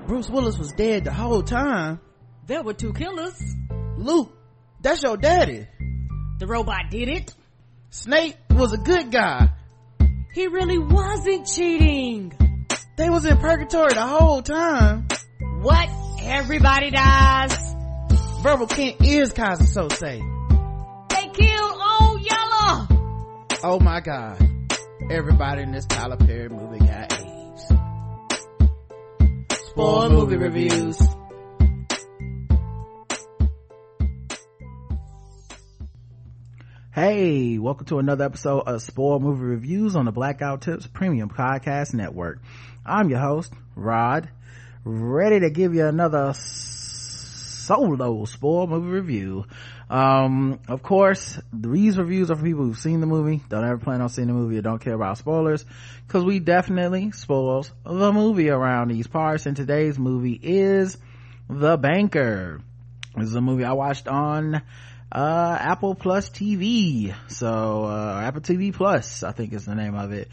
Bruce Willis was dead the whole time. There were two killers. Luke, that's your daddy. The robot did it. Snape was a good guy. He really wasn't cheating. They was in purgatory the whole time. What? Everybody dies? Verbal Kint is Kaiser Sose. They killed Old Yeller. Oh my god. Everybody in this Tyler Perry movie got AIDS. Spoil movie reviews. Hey, welcome to another episode of Spoil Movie Reviews on the Blackout Tips Premium Podcast Network. I'm your host, Rod, ready to give you another solo Spoil Movie Review. Of course, these reviews are for people who've seen the movie, don't ever plan on seeing the movie, or don't care about spoilers, because we definitely spoils the movie around these parts, and today's movie is The Banker. This is a movie I watched on Apple Plus TV. So Apple TV Plus, I think is the name of it.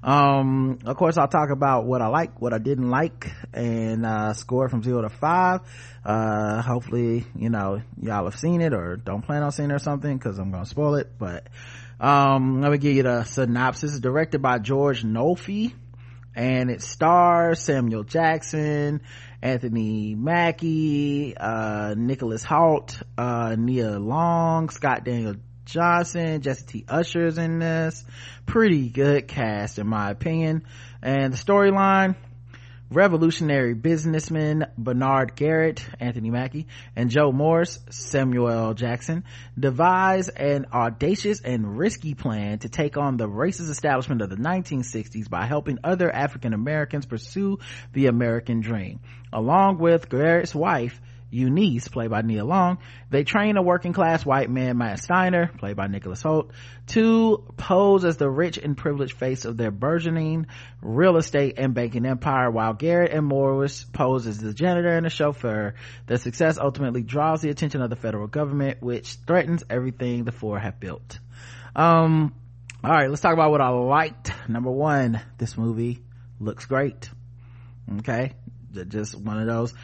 Of course, I'll talk about what I like, what I didn't like, and score from 0 to 5. Hopefully, y'all have seen it or don't plan on seeing it or something, because I'm gonna spoil it. But let me give you the synopsis. It's directed by George Nolfi, and it stars Samuel Jackson, Anthony Mackie, Nicholas Hoult, Nia Long, Scott Daniel Johnson, Jesse T. Usher's in this. Pretty good cast in my opinion. And the storyline: revolutionary businessmen Bernard Garrett, Anthony Mackie, and Joe Morris, Samuel Jackson, devise an audacious and risky plan to take on the racist establishment of the 1960s by helping other African Americans pursue the American dream. Along with Garrett's wife, Eunice, played by Nia Long, they train a working class white man, Matt Steiner, played by Nicholas Hoult, to pose as the rich and privileged face of their burgeoning real estate and banking empire, while Garrett and Morris pose as the janitor and the chauffeur. Their success ultimately draws the attention of the federal government, which threatens everything the four have built. All right, let's talk about what I liked. Number one, this movie looks great. Okay, just one of those,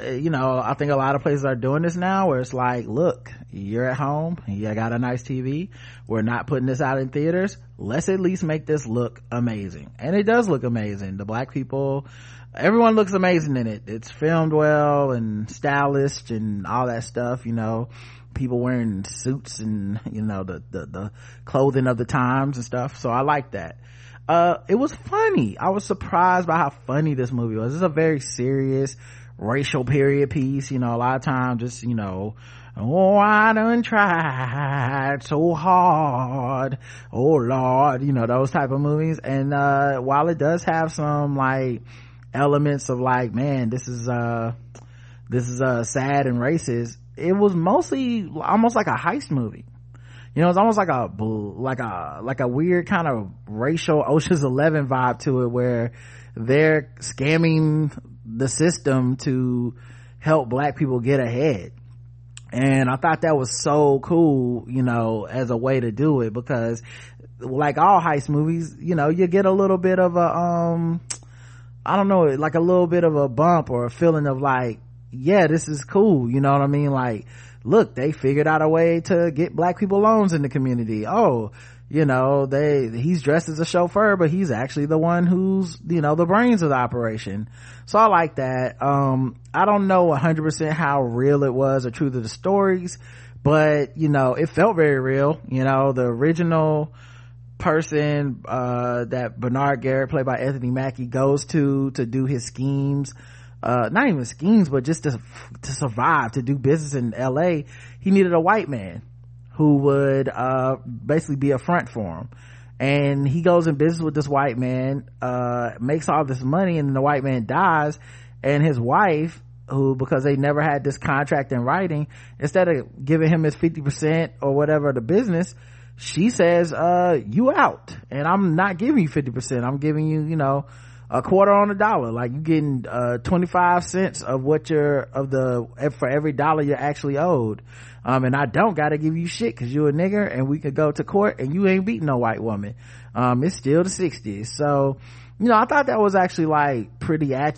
I think a lot of places are doing this now, where it's like, look, you're at home, you got a nice TV, we're not putting this out in theaters, let's at least make this look amazing. And it does look amazing. The black people, everyone looks amazing in it. It's filmed well and stylish and all that stuff, people wearing suits and the clothing of the times and stuff. So I like that. It was funny. I was surprised by how funny this movie was. It's a very serious racial period piece. A lot of times just, oh, I done tried so hard, oh Lord, those type of movies. And while it does have some like elements of like, man, this is sad and racist, it was mostly almost like a heist movie. It's almost like a weird kind of racial Ocean's 11 vibe to it, where they're scamming the system to help black people get ahead. And I thought that was so cool, as a way to do it, because like all heist movies, you get a little bit of a, like a little bit of a bump or a feeling of like, yeah, this is cool. You know what I mean? Like, look, they figured out a way to get black people loans in the community. Oh, he's dressed as a chauffeur, but he's actually the one who's, the brains of the operation. So I like that. I don't know 100% how real it was or true to the stories, but, it felt very real. The original person, that Bernard Garrett, played by Anthony Mackie, goes to do his schemes, not even schemes, but just to survive, to do business in LA, he needed a white man who would basically be a front for him. And he goes in business with this white man, makes all this money, and then the white man dies, and his wife, who, because they never had this contract in writing, instead of giving him his 50% or whatever of the business, she says, you out, and I'm not giving you 50%, I'm giving you, a quarter on a dollar. Like, you getting 25 cents of what for every dollar you're actually owed. And I don't gotta give you shit because you're a nigger, and we could go to court and you ain't beating no white woman. It's still the 60s. So, I thought that was actually like pretty accurate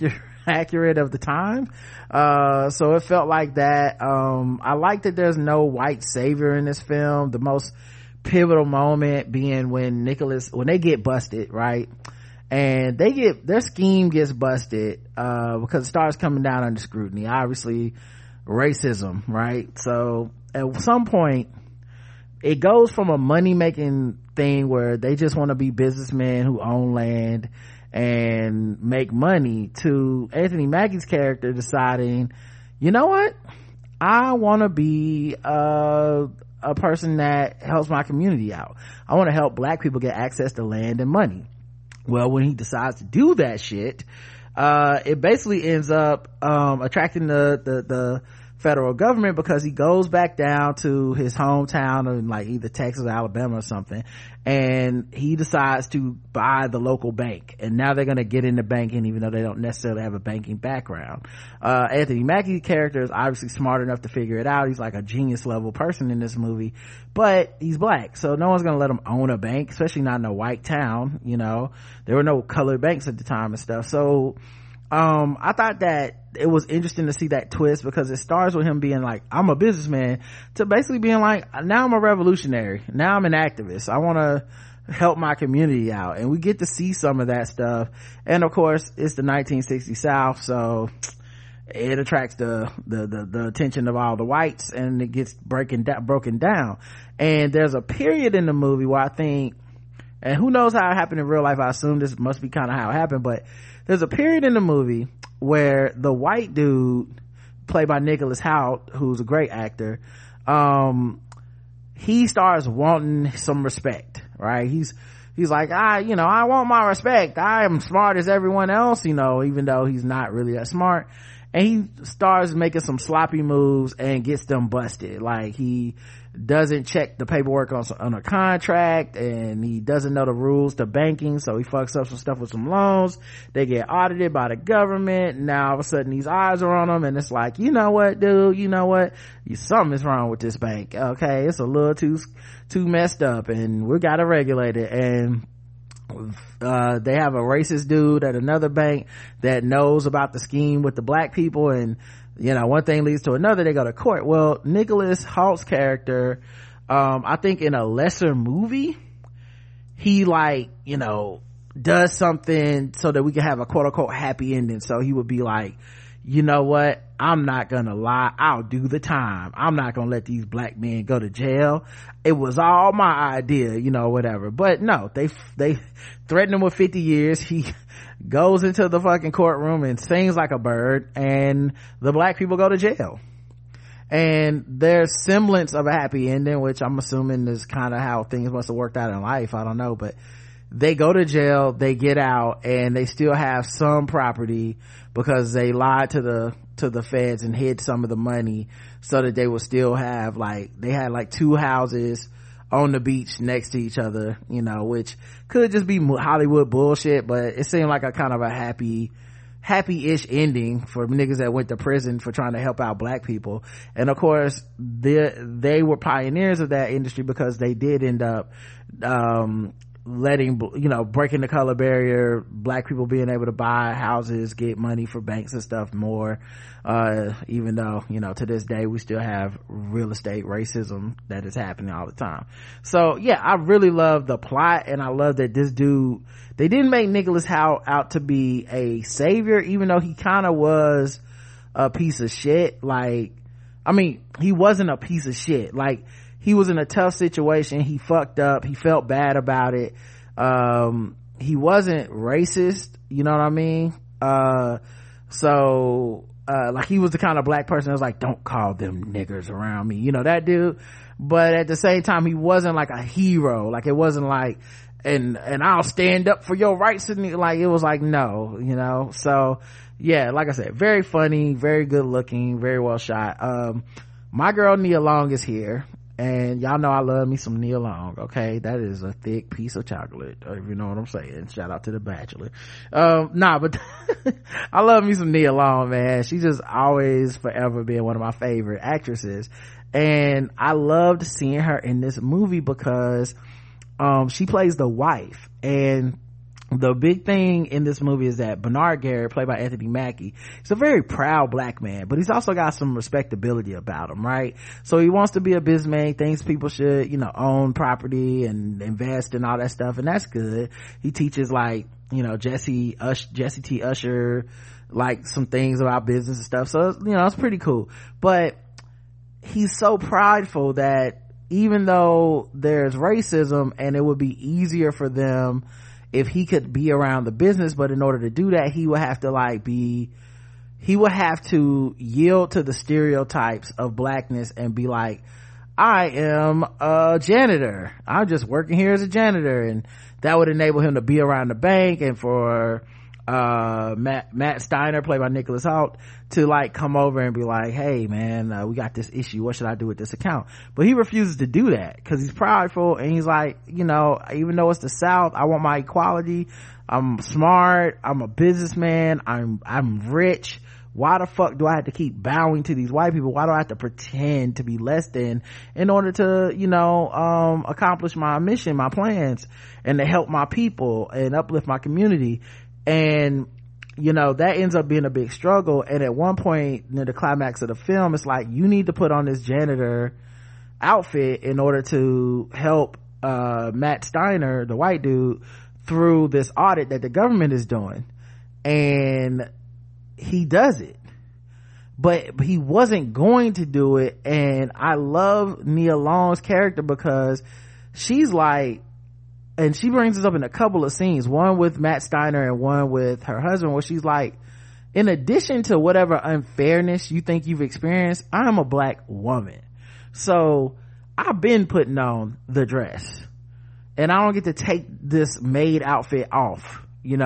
accurate of the time. So it felt like that. I like that there's no white savior in this film. The most pivotal moment being when they get busted, right? And their scheme gets busted, because it starts coming down under scrutiny. Obviously, racism, right? So at some point, it goes from a money-making thing where they just want to be businessmen who own land and make money, to Anthony Mackie's character deciding, you know what? I want to be a person that helps my community out. I want to help black people get access to land and money. Well, when he decides to do that shit, it basically ends up attracting the federal government, because he goes back down to his hometown in like either Texas or Alabama or something, and he decides to buy the local bank, and now they're going to get into banking even though they don't necessarily have a banking background. Anthony Mackie's character is obviously smart enough to figure it out. He's like a genius level person in this movie, but he's black, so no one's going to let him own a bank, especially not in a white town. There were no colored banks at the time and stuff. So I thought that it was interesting to see that twist, because it starts with him being like, I'm a businessman, to basically being like, now I'm a revolutionary, now I'm an activist, I want to help my community out. And we get to see some of that stuff, and of course it's the 1960s South, so it attracts the attention of all the whites, and it gets broken down. And there's a period in the movie where I think, and who knows how it happened in real life, I assume this must be kind of how it happened, but there's a period in the movie where the white dude played by Nicholas Hoult, who's a great actor, he starts wanting some respect, right? He's like, I want my respect, I am smart as everyone else, even though he's not really that smart. And he starts making some sloppy moves and gets them busted. Like, he doesn't check the paperwork on a contract, and he doesn't know the rules to banking, so he fucks up some stuff with some loans. They get audited by the government. Now all of a sudden these eyes are on him, and it's like, you know what, dude, something is wrong with this bank. Okay, it's a little too messed up, and we gotta regulate it. And they have a racist dude at another bank that knows about the scheme with the black people, and one thing leads to another. They go to court. Well, Nicholas Hoult's character, I think in a lesser movie, he does something so that we can have a quote unquote happy ending. So he would be like, you know what, I'm not gonna lie, I'll do the time, I'm not gonna let these black men go to jail, it was all my idea, whatever. But no, they threaten him with 50 years. He goes into the fucking courtroom and sings like a bird, and the black people go to jail. And there's semblance of a happy ending, which I'm assuming is kind of how things must have worked out in life, I don't know. But they go to jail, they get out, and they still have some property because they lied to the feds and hid some of the money so that they would still have, they had 2 houses on the beach next to each other, which could just be Hollywood bullshit, but it seemed like a kind of a happy-ish ending for niggas that went to prison for trying to help out black people. And of course they were pioneers of that industry, because they did end up breaking the color barrier, black people being able to buy houses, get money for banks and stuff more, even though to this day we still have real estate racism that is happening all the time. So yeah, I really love the plot, and I love that this dude, they didn't make Nicholas Hoult out to be a savior, even though he kind of was a piece of shit. He wasn't a piece of shit. He was in a tough situation, he fucked up, he felt bad about it. He wasn't racist, you know what I mean? He was the kind of black person that was like, don't call them niggers around me, that dude. But at the same time, he wasn't like a hero. It wasn't like, and I'll stand up for your rights, and it was like, no, so yeah, like I said, very funny, very good looking, very well shot. My girl Nia Long is here, and y'all know I love me some Nia Long. Okay, that is a thick piece of chocolate, if you know what I'm saying. Shout out to The Bachelor. But I love me some Nia Long, man. She just always forever been one of my favorite actresses, and I loved seeing her in this movie because she plays the wife. And the big thing in this movie is that Bernard Garrett, played by Anthony Mackie, he's a very proud black man, but he's also got some respectability about him, right? So he wants to be a businessman. He thinks people should, own property and invest and all that stuff, and that's good. He teaches Jesse T. Usher, some things about business and stuff. So, it's pretty cool. But he's so prideful that even though there's racism and it would be easier for them if he could be around the business, but in order to do that, he would have to yield to the stereotypes of blackness and be like, I am a janitor. I'm just working here as a janitor. And that would enable him to be around the bank, and for Matt Steiner, played by Nicholas Hoult, to come over and be like, hey man, we got this issue, what should I do with this account? But he refuses to do that because he's prideful, and he's like, even though it's the South, I want my equality. I'm smart, I'm a businessman, I'm rich. Why the fuck do I have to keep bowing to these white people? Why do I have to pretend to be less than in order to accomplish my mission, my plans, and to help my people and uplift my community? And that ends up being a big struggle. And at one point near the climax of the film, it's like, you need to put on this janitor outfit in order to help Matt Steiner, the white dude, through this audit that the government is doing. And he does it, but he wasn't going to do it. And I love Nia Long's character because she's and she brings this up in a couple of scenes, one with Matt Steiner and one with her husband, where she's like, in addition to whatever unfairness you think you've experienced, I'm a black woman, so I've been putting on the dress, and I don't get to take this maid outfit off,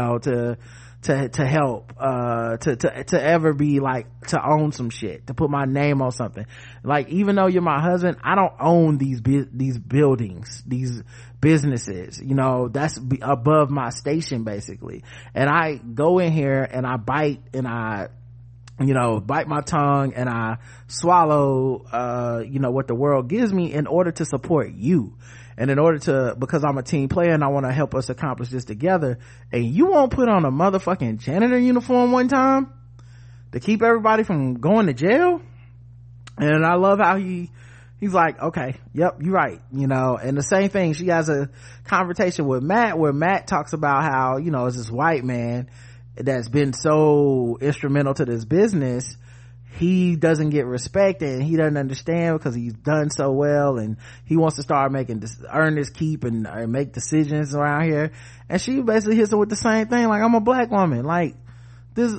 to help to ever be to own some shit, to put my name on something. Even though you're my husband, I don't own these buildings, these businesses, that's above my station basically. And I go in here and I bite, and I bite my tongue, and I swallow what the world gives me in order to support you, and in order to, because I'm a team player and I want to help us accomplish this together. And you won't put on a motherfucking janitor uniform one time to keep everybody from going to jail? And I love how he's like, okay, yep, you're right, and the same thing, she has a conversation with Matt where Matt talks about how, it's this white man that's been so instrumental to this business, he doesn't get respect, and he doesn't understand because he's done so well, and he wants to start earn his keep and make decisions around here. And she basically hits him with the same thing, I'm a black woman, this,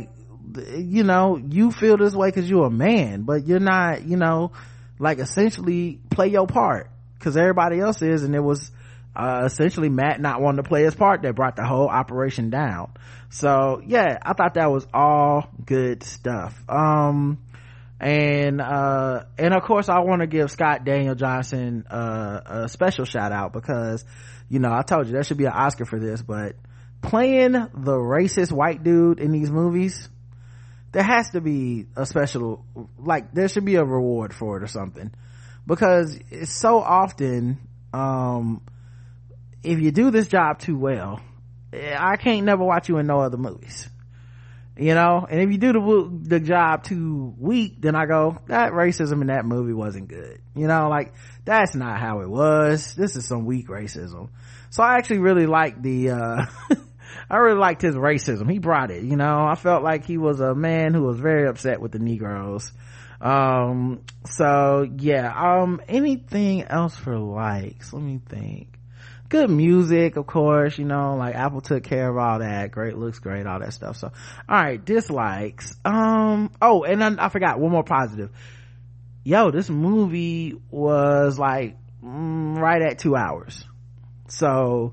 you feel this way because you're a man, but you're not, essentially play your part because everybody else is. And it was essentially Matt not wanting to play his part that brought the whole operation down. So yeah, I thought that was all good stuff. And of course I want to give Scott Daniel Johnson a special shout out because I told you there should be an Oscar for this, but playing the racist white dude in these movies, there has to be a special, there should be a reward for it or something, because it's so often if you do this job too well, I can't never watch you in no other movies, and if you do the job too weak, then I go, that racism in that movie wasn't good, that's not how it was. This is some weak racism. So I actually really liked I really liked his racism. He brought it, I felt like he was a man who was very upset with the Negroes. So yeah, anything else for likes? Let me think. Good music, of course, Apple took care of all that. Great, looks great, all that stuff. So, all right, dislikes. And I forgot one more positive. This movie was right at 2 hours. So,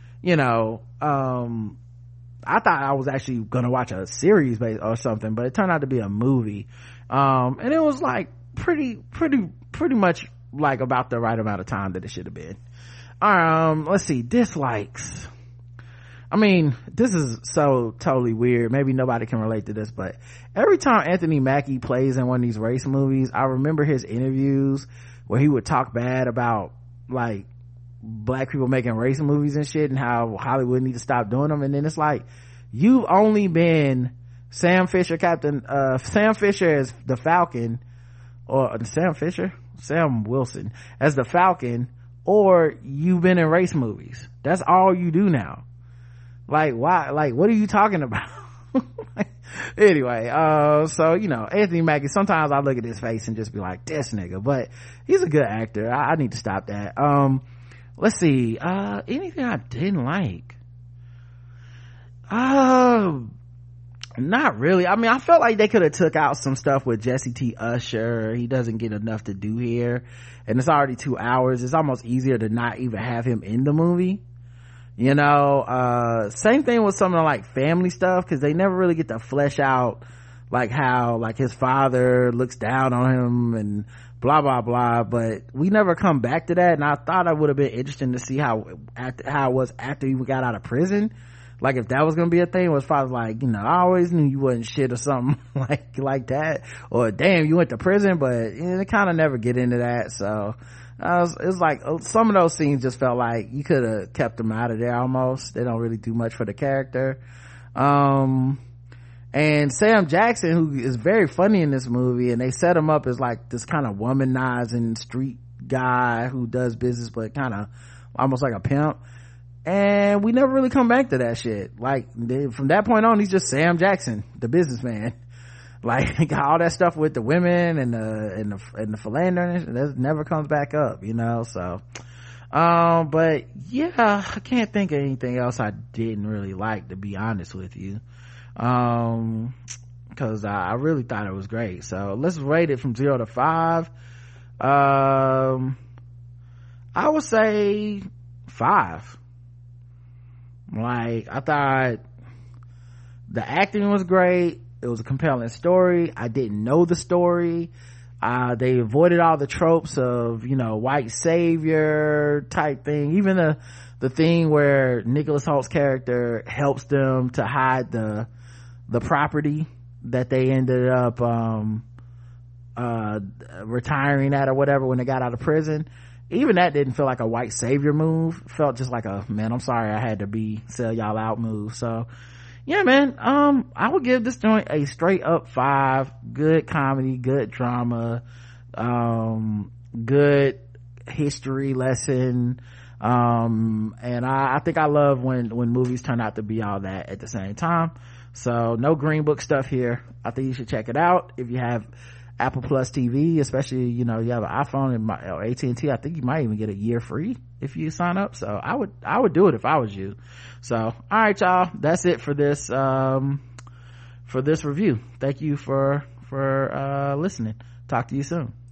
I thought I was actually gonna watch a series or something, but it turned out to be a movie. And it was pretty much about the right amount of time that it should have been. Let's see, dislikes. This is so totally weird. Maybe nobody can relate to this, but every time Anthony Mackie plays in one of these race movies, I remember his interviews where he would talk bad about black people making race movies and shit and how Hollywood need to stop doing them. And then it's like, you've only been Sam Fisher as the Falcon, or Sam Wilson as the Falcon, or you've been in race movies. That's all you do now. Like, why? Like, what are you talking about? Anyway, so, you know, Anthony Mackie, sometimes I look at his face and just be like, this nigga, but he's a good actor. I need to stop that. Let's see, anything I didn't like? Not really. I mean, I felt like they could have took out some stuff with Jesse T. Usher. He doesn't get enough to do here, and it's already 2 hours. It's almost easier to not even have him in the movie, you know. Same thing with some of the like family stuff, because they never really get to flesh out like how like his father looks down on him and blah blah blah, but we never come back to that. And I thought it would have been interesting to see how it was after he got out of prison. Like, if that was gonna be a thing, was probably like, you know, I always knew you wasn't shit or something like that, or damn, you went to prison. But you know, they kind of never get into that. So it was like some of those scenes just felt like you could have kept them out of there. Almost, they don't really do much for the character. And Sam Jackson, who is very funny in this movie, and they set him up as like this kind of womanizing street guy who does business but kind of almost like a pimp. And we never really come back to that shit. Like, from that point on, he's just Sam Jackson, the businessman. Like, all that stuff with the women and the philandering, that never comes back up, you know. So but yeah, I can't think of anything else I didn't really like, to be honest with you, because I really thought it was great. So let's rate it from 0 to 5. I would say 5. Like, I thought the acting was great. It was a compelling story. I didn't know the story. They avoided all the tropes of, you know, white savior type thing. Even the thing where Nicholas Holt's character helps them to hide the property that they ended up retiring at or whatever when they got out of prison. Even that didn't feel like a white savior move. It felt just like a, man, I'm sorry I had to sell y'all out move. So yeah, man, I would give this joint a straight up 5. Good comedy, good drama, good history lesson. And I think I love when movies turn out to be all that at the same time. So no Green Book stuff here. I think you should check it out if you have Apple Plus TV, especially, you know, you have an iPhone or AT&T. I think you might even get a year free if you sign up. So I would do it if I was you. So all right, y'all, that's it for this review. Thank you for listening. Talk to you soon.